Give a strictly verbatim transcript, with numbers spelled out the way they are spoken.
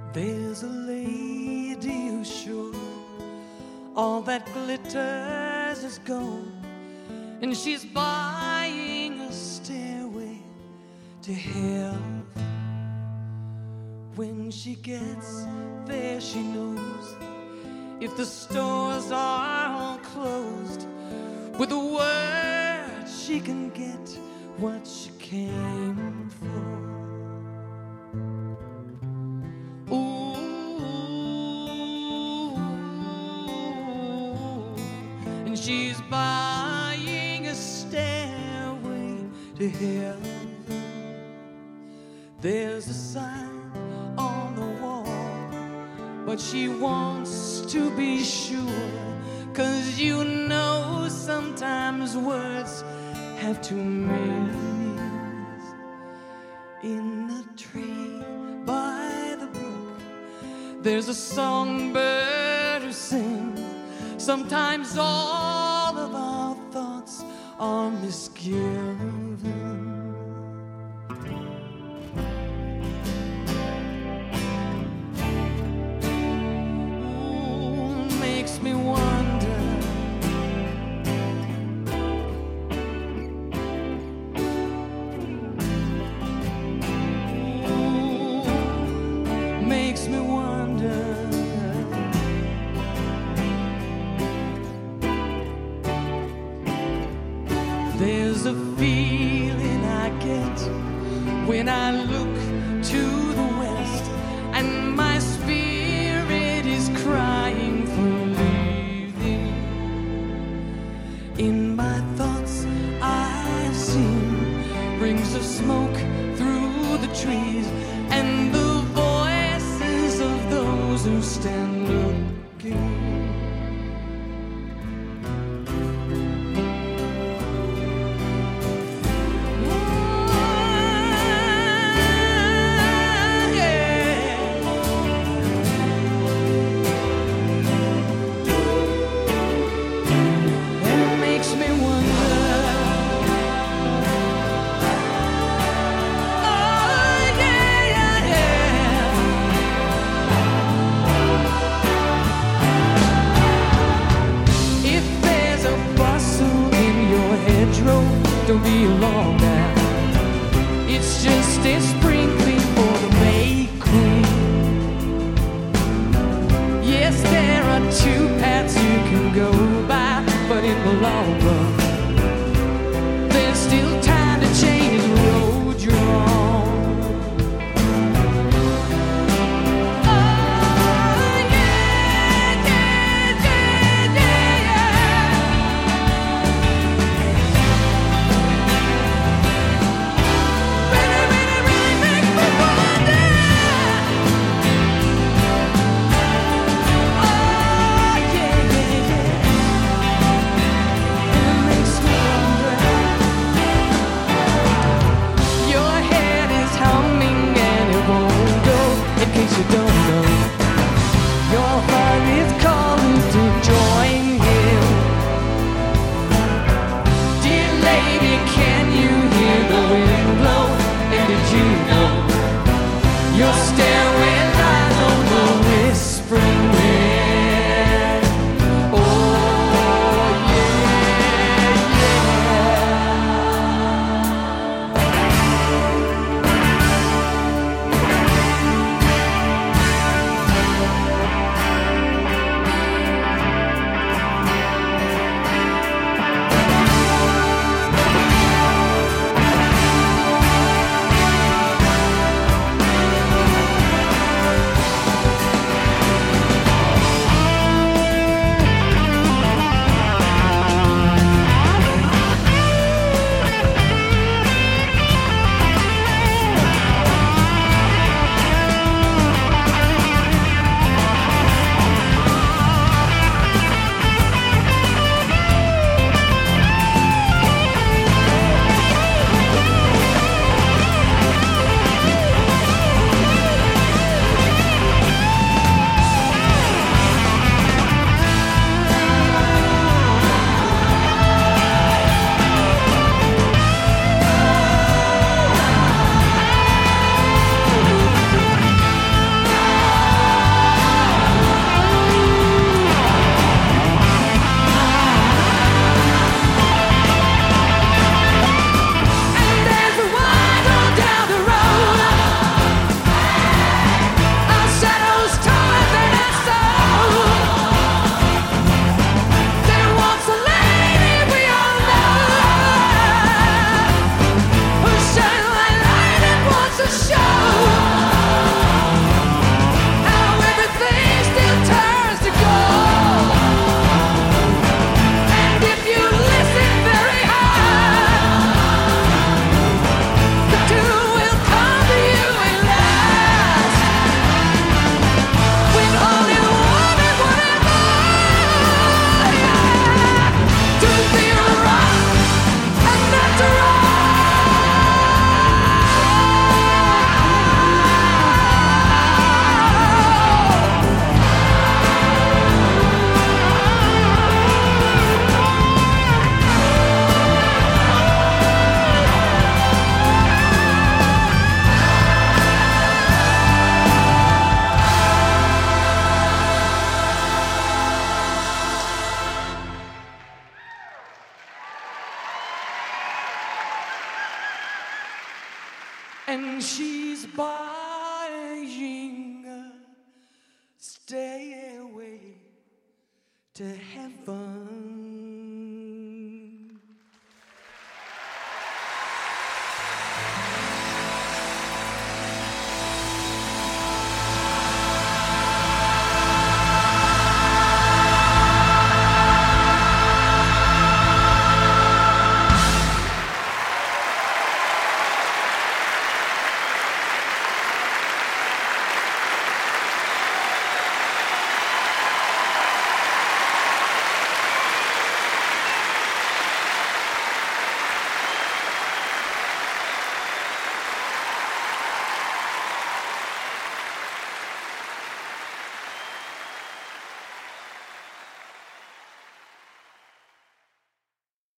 There's a lady who's sure all that glitters is gold, and she's buying a stairway to hell. When she gets there, she knows if the stores are all closed, with a word she can get what she came for. She's buying a stairway to heaven. There's a sign on the wall, but she wants to be sure, 'cause you know sometimes words have two meanings. In a tree by the brook, there's a songbird who sings. Sometimes all of our thoughts are misgiven. Ooh, makes me wonder. Ooh, makes me wonder. There's a feeling I get when I look to the west, and my spirit is crying for leaving. In my thoughts I've seen rings of smoke through the trees, and the voices of those who stand looking. Don't be alarmed now. It's just a sprinkling for the May Queen. Yes, there are two paths you can go by, but in the long run, there's still time to change the road you're on. Baby, baby, baby. and she's by